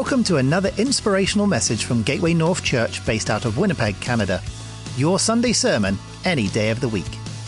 Welcome to another inspirational message from Gateway North Church based out of Winnipeg, Canada. Your Sunday sermon, any day of the week.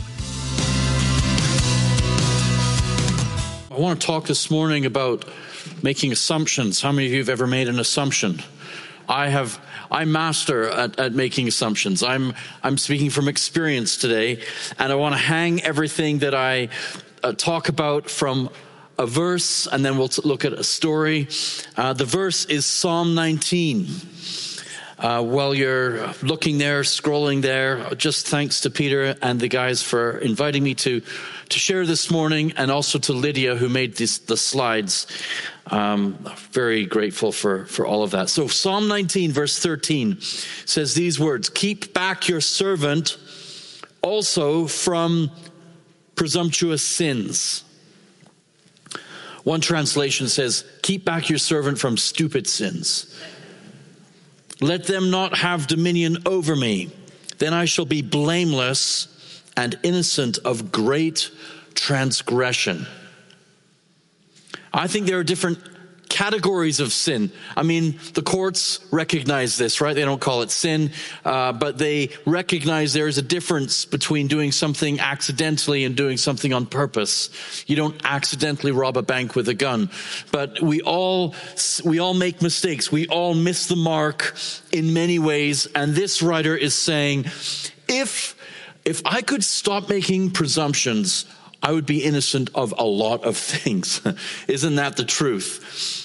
I want to talk this morning about making assumptions. How many of you have ever made an assumption? I'm master at making assumptions. I'm speaking from experience today, and I want to hang everything that I talk about from a verse, and then we'll look at a story. The verse is Psalm 19. While you're looking there, scrolling there, just thanks to Peter and the guys for inviting me to share this morning, and also to Lydia who made the slides. Very grateful for all of that. So Psalm 19 verse 13 says these words: "Keep back your servant also from presumptuous sins." One translation says, "Keep back your servant from stupid sins. Let them not have dominion over me. Then I shall be blameless and innocent of great transgression." I think there are different categories of sin. I mean, the courts recognize this, right? They don't call it sin, but they recognize there is a difference between doing something accidentally and doing something on purpose. You don't accidentally rob a bank with a gun, but we all make mistakes. We all miss the mark in many ways. And this writer is saying, if I could stop making presumptions, I would be innocent of a lot of things. Isn't that the truth?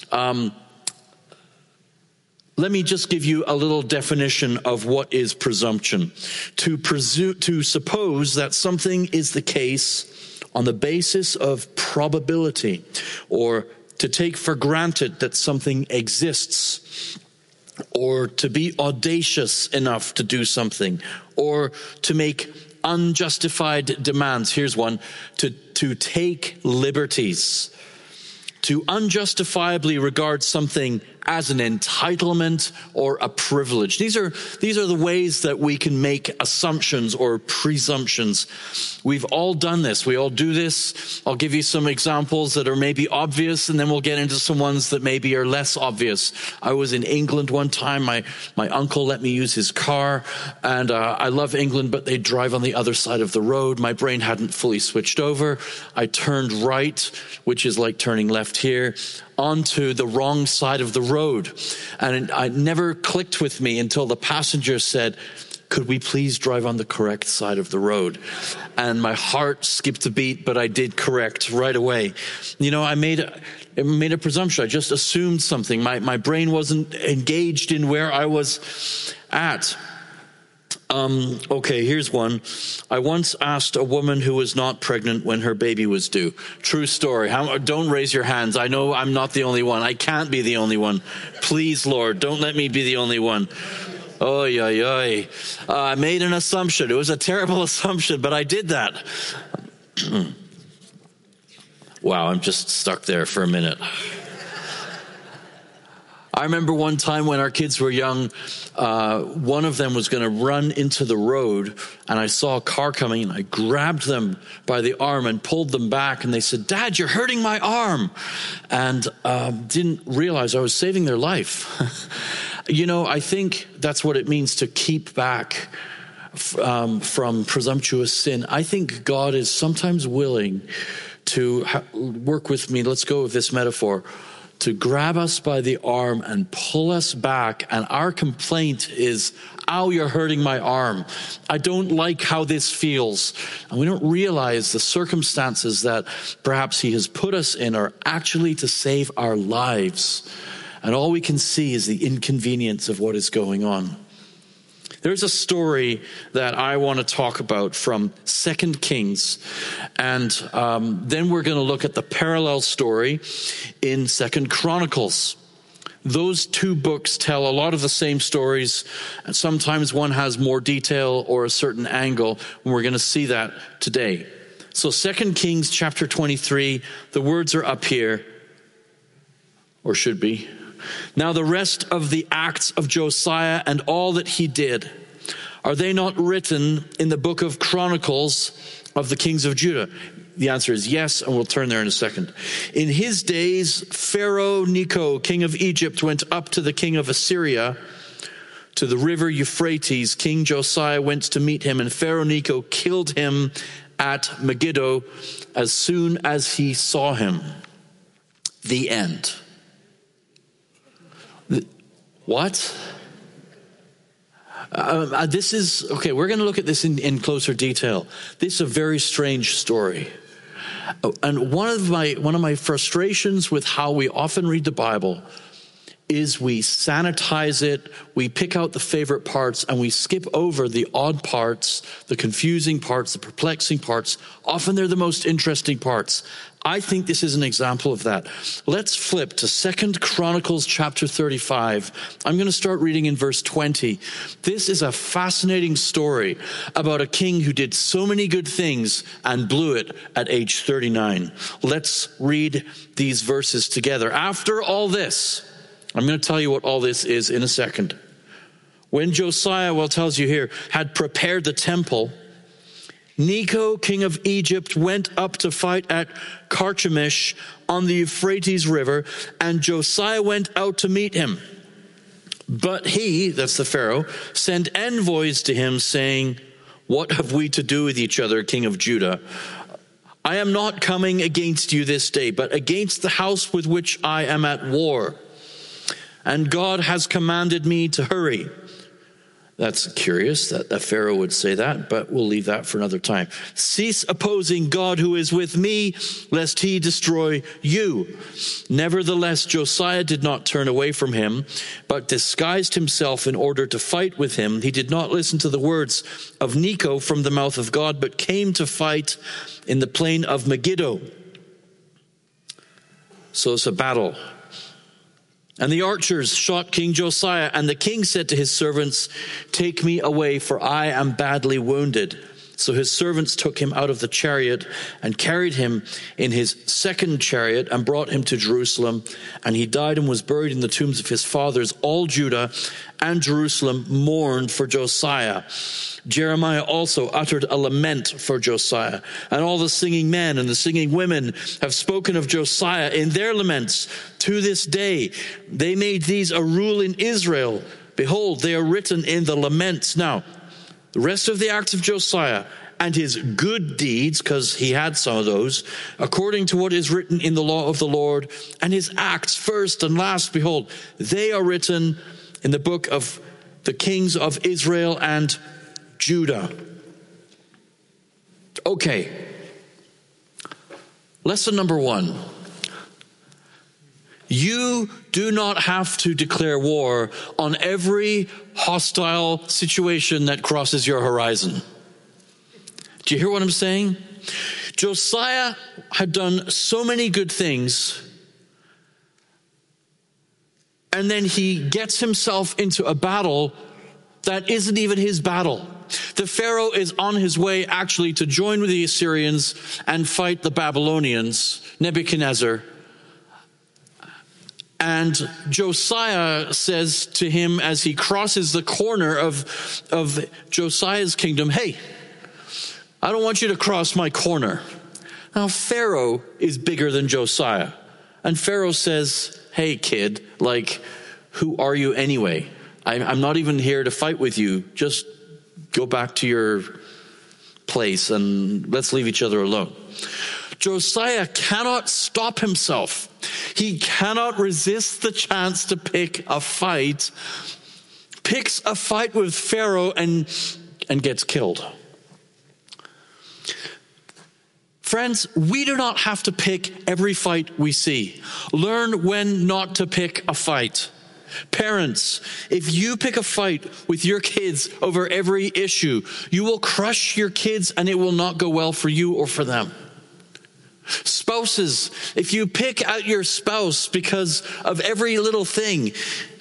Let me just give you a little definition of what is presumption. To suppose that something is the case on the basis of probability, or to take for granted that something exists, or to be audacious enough to do something, or to make unjustified demands. Here's one: to take liberties, to unjustifiably regard something as an entitlement or a privilege. These are the ways that we can make assumptions or presumptions. We've all done this. We all do this. I'll give you some examples that are maybe obvious, and then we'll get into some ones that maybe are less obvious. I was in England one time. My uncle let me use his car, and I love England, but they drive on the other side of the road. My brain hadn't fully switched over. I turned right, which is like turning left here, onto the wrong side of the road. And it never clicked with me until the passenger said, "Could we please drive on the correct side of the road?" And my heart skipped a beat, but I did correct right away. You know, I made a presumption. I just assumed something. My brain wasn't engaged in where I was at. Okay, here's one. I once asked a woman who was not pregnant when her baby was due. True story. Don't raise your hands. I know I'm not the only one. I can't be the only one. Please, Lord, don't let me be the only one. Oy, oy, oy. I made an assumption. It was a terrible assumption, but I did that. Wow, I'm just stuck there for a minute. I remember one time when our kids were young, one of them was going to run into the road, and I saw a car coming, and I grabbed them by the arm and pulled them back, and they said, "Dad, you're hurting my arm," and didn't realize I was saving their life. You know, I think that's what it means to keep back from presumptuous sin. I think God is sometimes willing to work with me. Let's go with this metaphor. To grab us by the arm and pull us back. And our complaint is, "Ow, you're hurting my arm. I don't like how this feels." And we don't realize the circumstances that perhaps he has put us in are actually to save our lives. And all we can see is the inconvenience of what is going on. There's a story that I want to talk about from 2 Kings, and then we're going to look at the parallel story in 2 Chronicles. Those two books tell a lot of the same stories, and sometimes one has more detail or a certain angle, and we're going to see that today. So 2 Kings chapter 23, the words are up here, or should be. "Now the rest of the acts of Josiah and all that he did, are they not written in the book of Chronicles of the kings of Judah?" the answer is yes, and we'll turn there in a second. In his days, Pharaoh Necho, king of Egypt, went up to the king of Assyria, to the river Euphrates. King Josiah went to meet him, and Pharaoh Necho killed him at Megiddo as soon as he saw him. The end. What? This is, okay, we're going to look at this in closer detail. This is a very strange story. And one of my frustrations with how we often read the Bible is we sanitize it, we pick out the favorite parts, and we skip over the odd parts, the confusing parts, the perplexing parts. Often they're the most interesting parts. I think this is an example of that. Let's flip to 2 Chronicles chapter 35. I'm going to start reading in verse 20. This is a fascinating story about a king who did so many good things and blew it at age 39. Let's read these verses together. After all this, I'm going to tell you what all this is in a second. When Josiah, well, it tells you here, had prepared the temple, Necho, king of Egypt, went up to fight at Carchemish on the Euphrates River, and Josiah went out to meet him. But he, that's the Pharaoh, sent envoys to him saying, "What have we to do with each other, king of Judah? I am not coming against you this day, but against the house with which I am at war. And God has commanded me to hurry." That's curious that the Pharaoh would say that, but we'll leave that for another time. "Cease opposing God who is with me, lest he destroy you." Nevertheless, Josiah did not turn away from him, but disguised himself in order to fight with him. He did not listen to the words of Necho from the mouth of God, but came to fight in the plain of Megiddo. So it's a battle. And the archers shot King Josiah, and the king said to his servants, "Take me away, for I am badly wounded." So his servants took him out of the chariot and carried him in his second chariot and brought him to Jerusalem. And he died and was buried in the tombs of his fathers. All Judah and Jerusalem mourned for Josiah. Jeremiah also uttered a lament for Josiah. And all the singing men and the singing women have spoken of Josiah in their laments to this day. They made these a rule in Israel. Behold, they are written in the laments. Now, the rest of the acts of Josiah and his good deeds, because he had some of those, according to what is written in the law of the Lord, and his acts first and last, behold, they are written in the book of the kings of Israel and Judah. Okay. Lesson number 1. You do not have to declare war on every hostile situation that crosses your horizon. Do you hear what I'm saying? Josiah had done so many good things, and then he gets himself into a battle that isn't even his battle. The Pharaoh is on his way actually to join with the Assyrians and fight the Babylonians, Nebuchadnezzar. And Josiah says to him as he crosses the corner of Josiah's kingdom, "Hey, I don't want you to cross my corner." Now, Pharaoh is bigger than Josiah. And Pharaoh says, "Hey, kid, who are you anyway? I'm not even here to fight with you. Just go back to your place and let's leave each other alone." Josiah cannot stop himself. He cannot resist the chance to pick a fight, picks a fight with Pharaoh and gets killed. Friends, we do not have to pick every fight we see. Learn when not to pick a fight. Parents, if you pick a fight with your kids over every issue, you will crush your kids and it will not go well for you or for them. Spouses, if you pick at your spouse because of every little thing,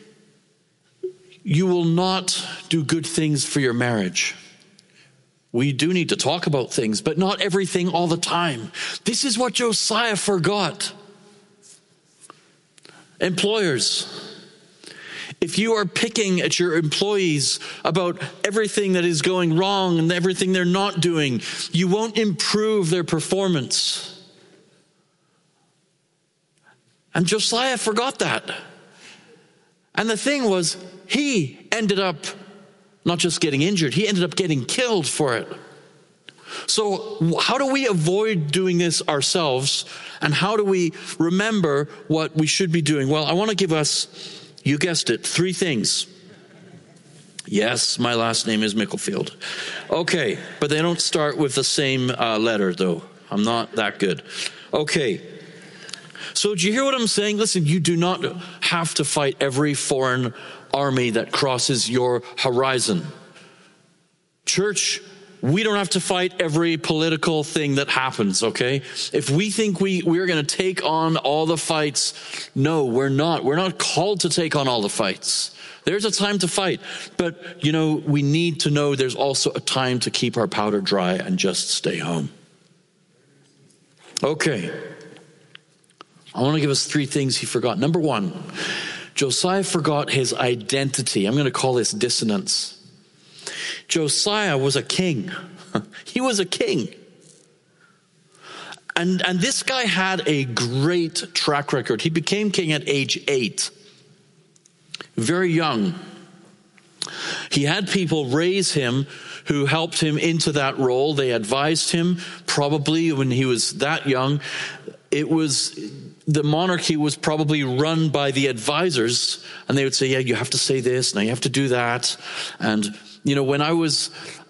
you will not do good things for your marriage. We do need to talk about things, but not everything all the time. This is what Josiah forgot. Employers, if you are picking at your employees about everything that is going wrong and everything they're not doing, you won't improve their performance. And Josiah forgot that. And the thing was, he ended up not just getting injured, he ended up getting killed for it. So how do we avoid doing this ourselves? And how do we remember what we should be doing? Well, I want to give us, you guessed it, 3 things. Yes, my last name is Micklefield. Okay, but they don't start with the same letter, though. I'm not that good. Okay. So do you hear what I'm saying? Listen, you do not have to fight every foreign army that crosses your horizon. Church, we don't have to fight every political thing that happens, okay? If we think we're going to take on all the fights, no, we're not. We're not called to take on all the fights. There's a time to fight. But, we need to know there's also a time to keep our powder dry and just stay home. Okay. I want to give us 3 things he forgot. Number 1, Josiah forgot his identity. I'm going to call this dissonance. Josiah was a king. He was a king. And this guy had a great track record. He became king at age 8. Very young. He had people raise him who helped him into that role. They advised him probably when he was that young. The monarchy was probably run by the advisors, and they would say, yeah, you have to say this, now you have to do that. And, when I was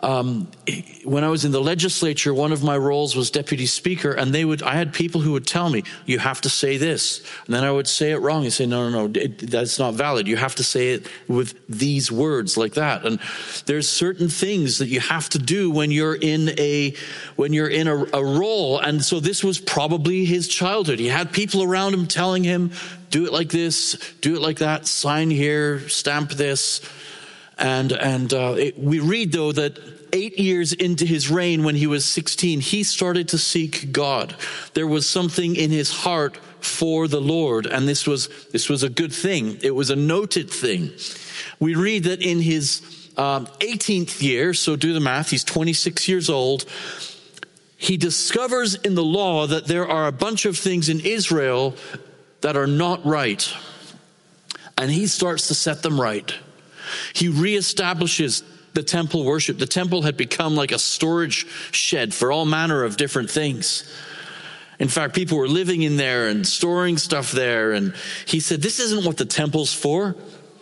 in the legislature, one of my roles was deputy speaker, and I had people who would tell me, you have to say this. And then I would say it wrong. You say, no, that's not valid. You have to say it with these words like that. And there's certain things that you have to do when you're in a role. And so this was probably his childhood. He had people around him telling him, do it like this, do it like that, sign here, stamp this. And we read, though, that 8 years into his reign, when he was 16, he started to seek God. There was something in his heart for the Lord, and this was a good thing. It was a noted thing. We read that in his 18th year, so do the math, he's 26 years old, he discovers in the law that there are a bunch of things in Israel that are not right, and he starts to set them right. He reestablishes the temple worship. The temple had become like a storage shed for all manner of different things. In fact, people were living in there and storing stuff there. And he said, this isn't what the temple's for.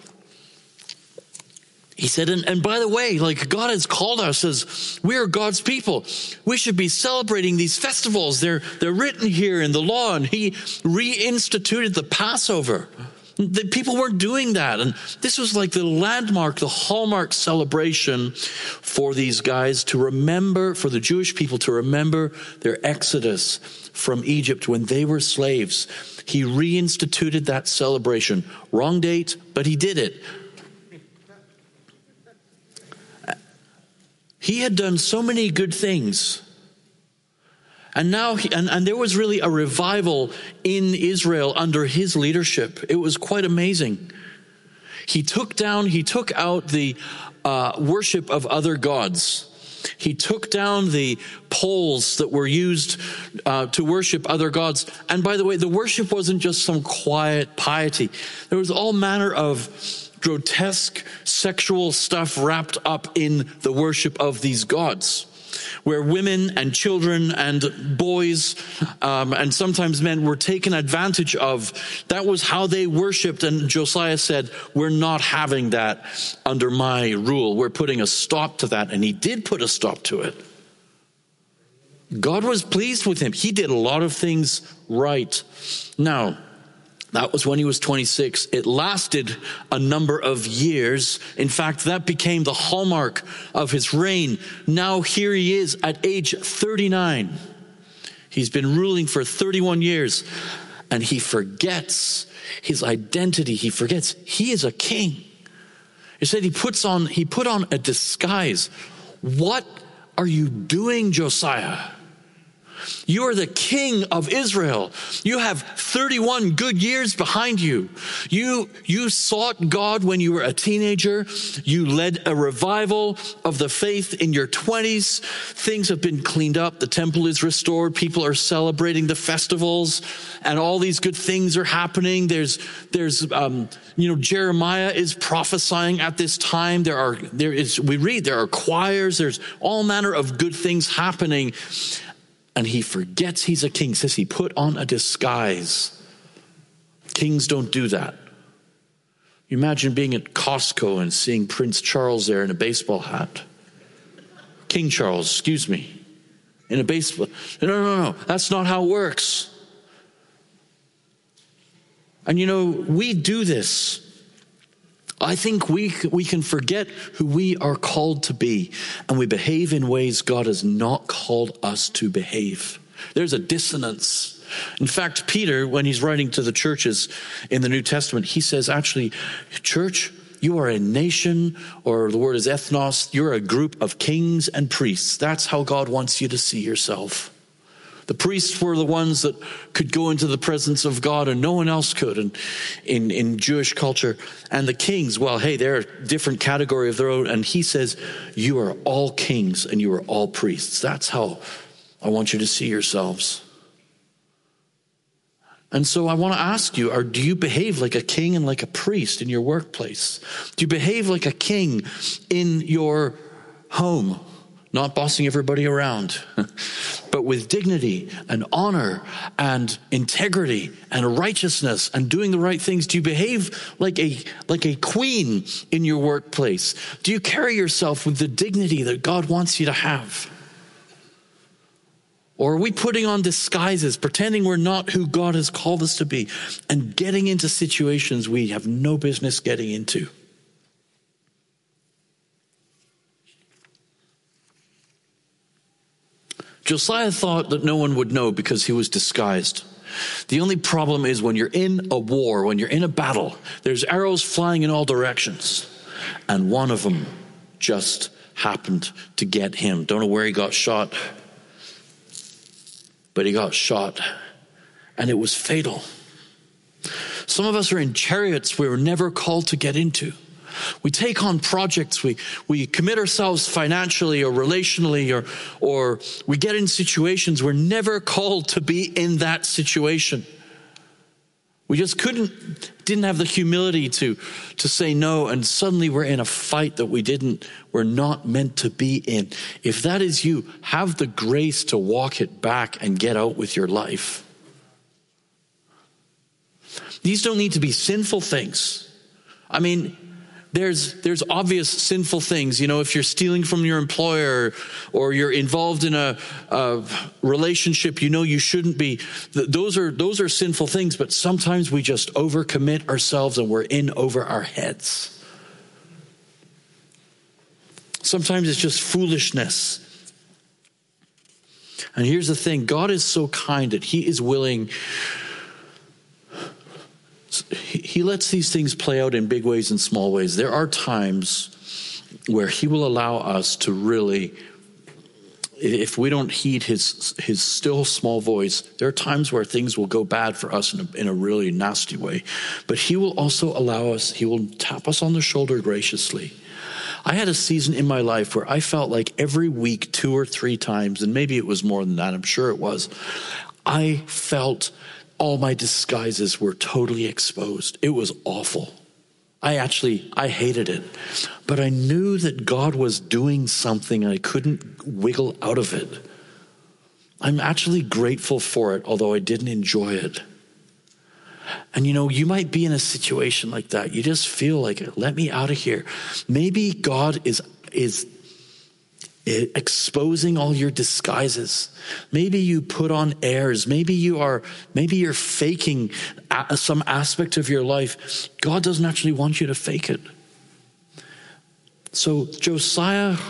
He said, and by the way, God has called us as we are God's people. We should be celebrating these festivals. They're written here in the law. And he reinstituted the Passover. The people weren't doing that. And this was like the landmark, the hallmark celebration for these guys to remember, for the Jewish people to remember their exodus from Egypt when they were slaves. He reinstituted that celebration. Wrong date, but he did it. He had done so many good things. And now, and there was really a revival in Israel under his leadership. It was quite amazing. He took out the worship of other gods. He took down the poles that were used to worship other gods. And by the way, the worship wasn't just some quiet piety. There was all manner of grotesque sexual stuff wrapped up in the worship of these gods, where women and children and boys and sometimes men were taken advantage of. That was how they worshipped. And Josiah said, we're not having that under my rule. We're putting a stop to that. And he did put a stop to it. God was pleased with him. He did a lot of things right. Now, that was when he was 26. It lasted a number of years. In fact, that became the hallmark of his reign. Now here he is at age 39. He's been ruling for 31 years. And he forgets his identity. He forgets he is a king. He said he put on a disguise. What are you doing, Josiah? You are the king of Israel. You have 31 good years behind you. You sought God when you were a teenager. You led a revival of the faith in your 20s. Things have been cleaned up. The temple is restored. People are celebrating the festivals, and all these good things are happening. There's Jeremiah is prophesying at this time. There are choirs. There's all manner of good things happening. And he forgets he's a king. Says he put on a disguise. Kings don't do that. You imagine being at Costco and seeing Prince Charles there in a baseball hat. King Charles, excuse me, in a baseball. No. That's not how it works. And we do this. I think we can forget who we are called to be, and we behave in ways God has not called us to behave. There's a dissonance. In fact, Peter, when he's writing to the churches in the New Testament, he says, actually, church, you are a nation, or the word is ethnos, you're a group of kings and priests. That's how God wants you to see yourself. The priests were the ones that could go into the presence of God and no one else could in Jewish culture. And the kings, well, hey, they're a different category of their own. And he says, you are all kings and you are all priests. That's how I want you to see yourselves. And so I want to ask you, do you behave like a king and like a priest in your workplace? Do you behave like a king in your home? Not bossing everybody around, but with dignity and honor and integrity and righteousness and doing the right things. Do you behave like a queen in your workplace? Do you carry yourself with the dignity that God wants you to have? Or are we putting on disguises, pretending we're not who God has called us to be, and getting into situations we have no business getting into? Josiah thought that no one would know because he was disguised. The only problem is when you're in a war, when you're in a battle, there's arrows flying in all directions. And one of them just happened to get him. Don't know where he got shot, but he got shot. And it was fatal. Some of us are in chariots we were never called to get into. We take on projects, we commit ourselves financially or relationally, or we get in situations we're never called to be in that situation. We just didn't have the humility to say no, and suddenly we're in a fight that we're not meant to be in. If that is you, have the grace to walk it back and get out with your life. These don't need to be sinful things. I mean, there's obvious sinful things. If you're stealing from your employer or you're involved in a relationship you shouldn't be. Those are sinful things, but sometimes we just overcommit ourselves and we're in over our heads. Sometimes it's just foolishness. And here's the thing, God is so kind that he is willing. He lets these things play out in big ways and small ways. There are times where he will allow us to really, if we don't heed his still small voice, there are times where things will go bad for us in a really nasty way. But he will also allow us, he will tap us on the shoulder graciously. I had a season in my life where I felt like every week, 2 or 3 times, and maybe it was more than that, I'm sure it was, I felt all my disguises were totally exposed. It was awful. I hated it. But I knew that God was doing something and I couldn't wiggle out of it. I'm actually grateful for it, although I didn't enjoy it. And you might be in a situation like that. You just feel like, let me out of here. Maybe God is exposing all your disguises. Maybe you put on airs. Maybe you're faking some aspect of your life. God doesn't actually want you to fake it. So Josiah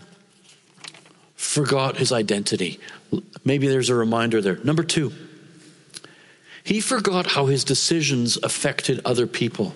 forgot his identity. Maybe there's a reminder there. Number 2, he forgot how his decisions affected other people.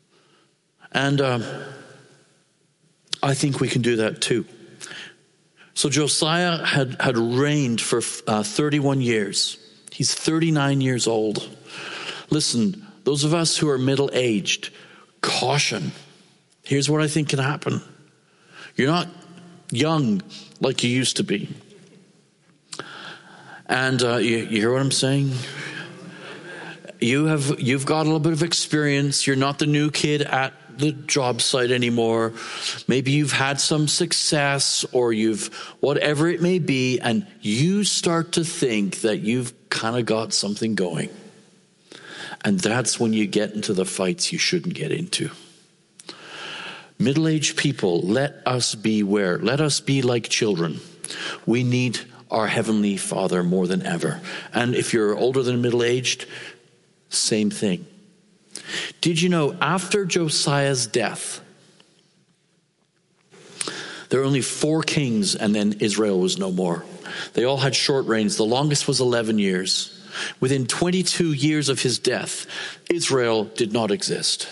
And I think we can do that too. So Josiah had reigned for 31 years. He's 39 years old. Listen, those of us who are middle-aged, caution. Here's what I think can happen. You're not young like you used to be. And you hear what I'm saying? You've got a little bit of experience. You're not the new kid at the job site anymore. Maybe you've had some success, or whatever it may be, and you start to think that you've kind of got something going. And that's when you get into the fights you shouldn't get into. Middle-aged people, let us beware. Let us be like children. We need our Heavenly Father more than ever. And if you're older than middle-aged, same thing. Did you know after Josiah's death, there were only 4 kings, and then Israel was no more. They all had short reigns. The longest was 11 years. Within 22 years of his death, Israel did not exist.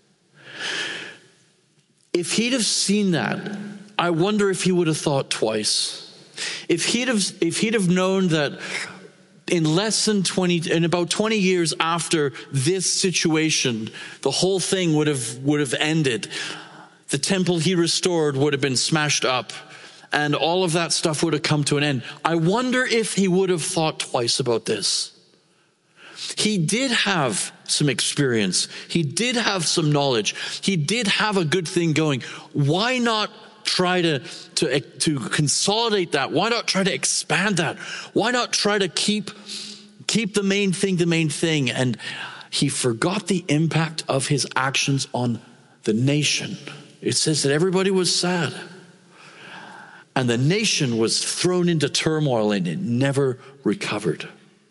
If he'd have seen that, I wonder if he would have thought twice. If he'd have known that in about 20 years after this situation, the whole thing would have ended. The temple he restored would have been smashed up, and all of that stuff would have come to an end. I wonder if he would have thought twice about this. He did have some experience. He did have some knowledge. He did have a good thing going. Why not try to consolidate that? Why not try to expand that? Why not try to keep the main thing? And he forgot the impact of his actions on the nation. It says that everybody was sad. And the nation was thrown into turmoil, and it never recovered.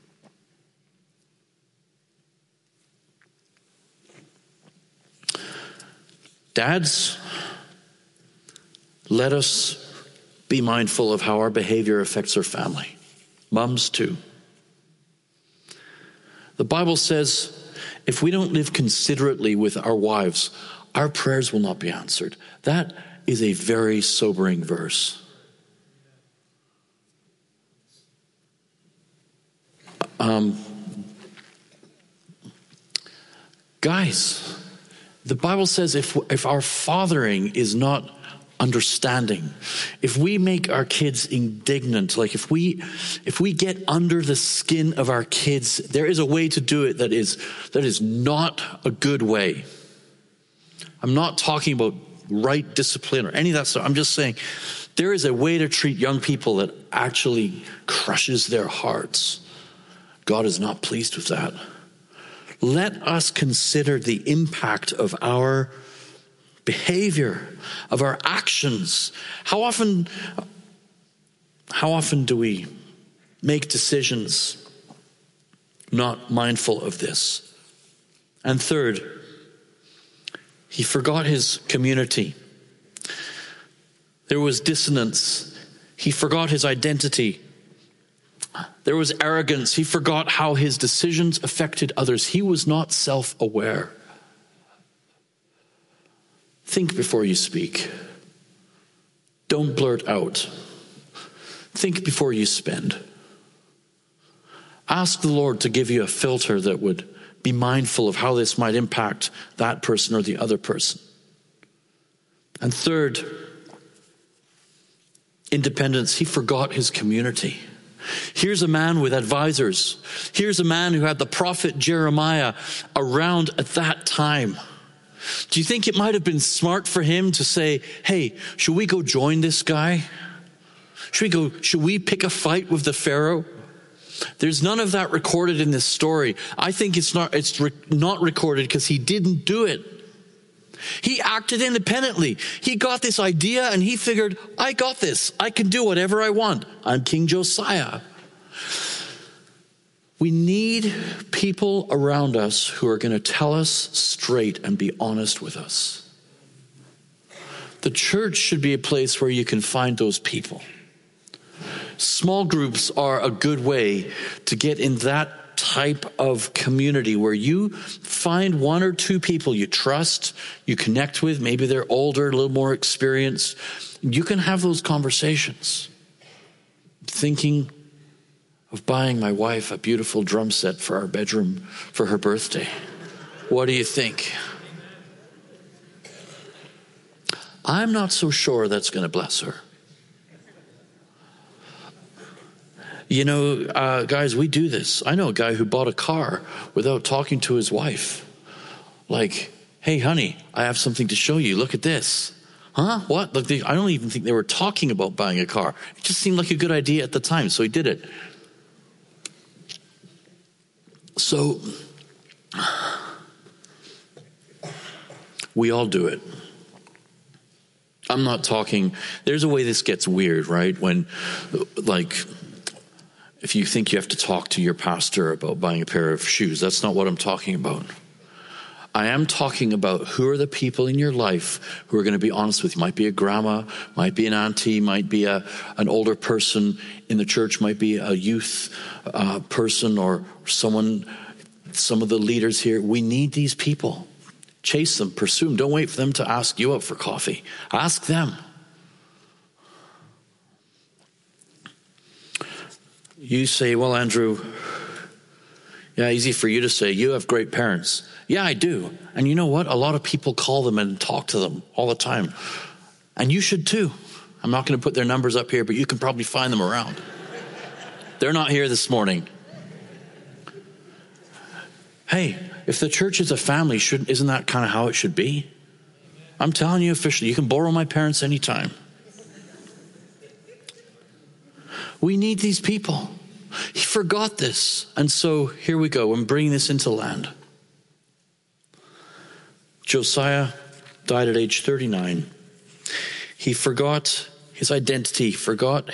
Dads, let us be mindful of how our behavior affects our family. Moms too. The Bible says if we don't live considerately with our wives, our prayers will not be answered. That is a very sobering verse. Guys, the Bible says if our fathering is not understanding, if we make our kids indignant, like if we get under the skin of our kids, there is a way to do it that is not a good way. I'm not talking about right discipline or any of that stuff. I'm just saying there is a way to treat young people that actually crushes their hearts. God is not pleased with that. Let us consider the impact of our behavior, of our actions. How often do we make decisions not mindful of this? And third, he forgot his community. There was dissonance. He forgot his identity. There was arrogance. He forgot how his decisions affected others. He was not self-aware. Think before you speak. Don't blurt out. Think before you spend. Ask the Lord to give you a filter that would be mindful of how this might impact that person or the other person. And third, independence. He forgot his community. Here's a man with advisors. Here's a man who had the prophet Jeremiah around at that time. Do you think it might have been smart for him to say, hey, should we go join this guy? Should we pick a fight with the Pharaoh? There's none of that recorded in this story. I think it's not recorded because he didn't do it. He acted independently. He got this idea and he figured, I got this. I can do whatever I want. I'm King Josiah. We need people around us who are going to tell us straight and be honest with us. The church should be a place where you can find those people. Small groups are a good way to get in that type of community where you find 1 or 2 people you trust, you connect with. Maybe they're older, a little more experienced. You can have those conversations. thinking of buying my wife a beautiful drum set for our bedroom for her birthday. What do you think? I'm not so sure that's going to bless her. You know, guys, we do this. I know a guy who bought a car without talking to his wife. Like, hey, honey, I have something to show you. Look at this. Huh? What? Look, I don't even think they were talking about buying a car. It just seemed like a good idea at the time, so he did it. So, we all do it. I'm not talking, there's a way this gets weird, right? When, like, if you think you have to talk to your pastor about buying a pair of shoes, that's not what I'm talking about. I am talking about who are the people in your life who are going to be honest with you. Might be a grandma, might be an auntie, might be an older person in the church, might be a youth person or someone, some of the leaders here. We need these people. Chase them, pursue them. Don't wait for them to ask you out for coffee. Ask them. You say, well, Andrew, yeah, easy for you to say. You have great parents. Yeah, I do. And you know what? A lot of people call them and talk to them all the time. And you should too. I'm not going to put their numbers up here, but you can probably find them around. They're not here this morning. Hey, if the church is a family, isn't that kind of how it should be? I'm telling you officially, you can borrow my parents anytime. We need these people. He forgot this. And so here we go. I'm bringing this into land. Josiah died at age 39. He forgot his identity, forgot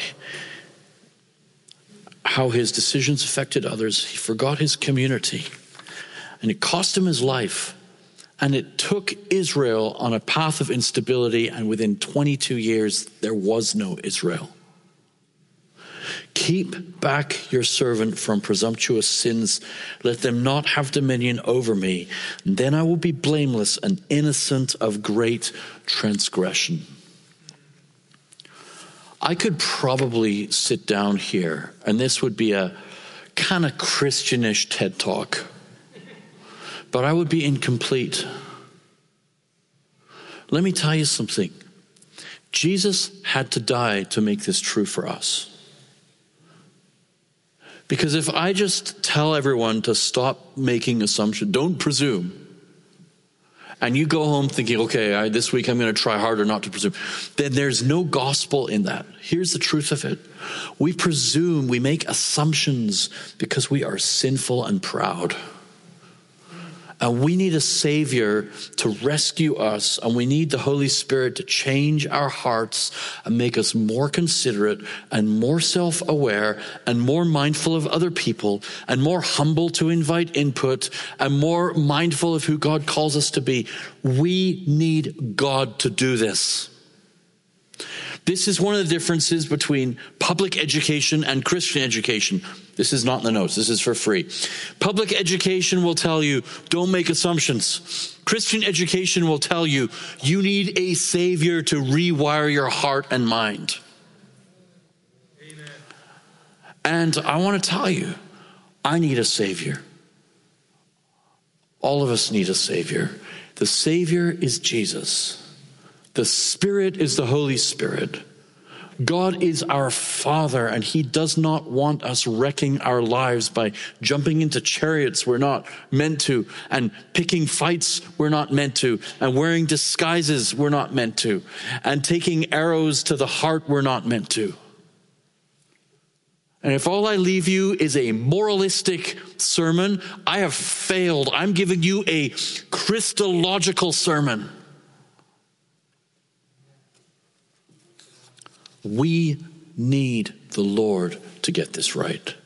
how his decisions affected others. He forgot his community. And it cost him his life. And it took Israel on a path of instability. And within 22 years, there was no Israel. Keep back your servant from presumptuous sins. Let them not have dominion over me. And then I will be blameless and innocent of great transgression. I could probably sit down here, and this would be a kind of Christianish TED Talk. But I would be incomplete. Let me tell you something. Jesus had to die to make this true for us. Because if I just tell everyone to stop making assumptions, don't presume, and you go home thinking, okay, this week I'm going to try harder not to presume, then there's no gospel in that. Here's the truth of it. We presume, we make assumptions because we are sinful and proud. And we need a Savior to rescue us, and we need the Holy Spirit to change our hearts and make us more considerate and more self-aware and more mindful of other people and more humble to invite input and more mindful of who God calls us to be. We need God to do this. This is one of the differences between public education and Christian education. This is not in the notes. This is for free. Public education will tell you, don't make assumptions. Christian education will tell you, you need a Savior to rewire your heart and mind. Amen. And I want to tell you, I need a Savior. All of us need a Savior. The Savior is Jesus. The Spirit is the Holy Spirit. God is our Father, and He does not want us wrecking our lives by jumping into chariots we're not meant to, and picking fights we're not meant to, and wearing disguises we're not meant to, and taking arrows to the heart we're not meant to. And if all I leave you is a moralistic sermon, I have failed. I'm giving you a Christological sermon. We need the Lord to get this right.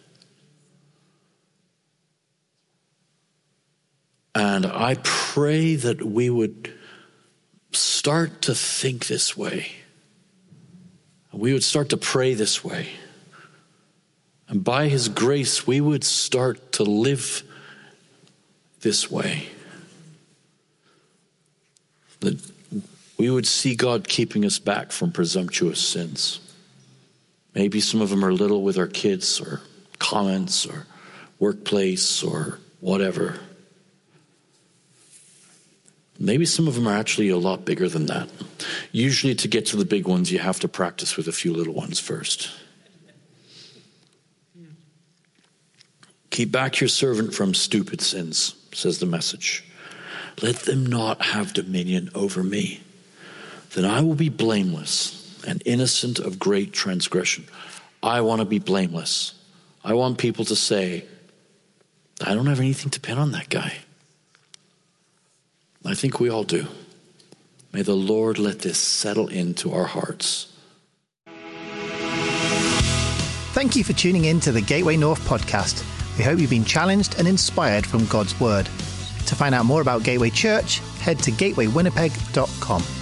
And I pray that we would start to think this way. We would start to pray this way. And by His grace, we would start to live this way. That we would see God keeping us back from presumptuous sins. Maybe some of them are little with our kids or comments or workplace or whatever. Maybe some of them are actually a lot bigger than that. Usually to get to the big ones, you have to practice with a few little ones first. Keep back your servant from stupid sins, says the message. Let them not have dominion over me. Then I will be blameless and innocent of great transgression. I want to be blameless. I want people to say, I don't have anything to pin on that guy. I think we all do. May the Lord let this settle into our hearts. Thank you for tuning in to the Gateway North podcast. We hope you've been challenged and inspired from God's Word. To find out more about Gateway Church, head to gatewaywinnipeg.com.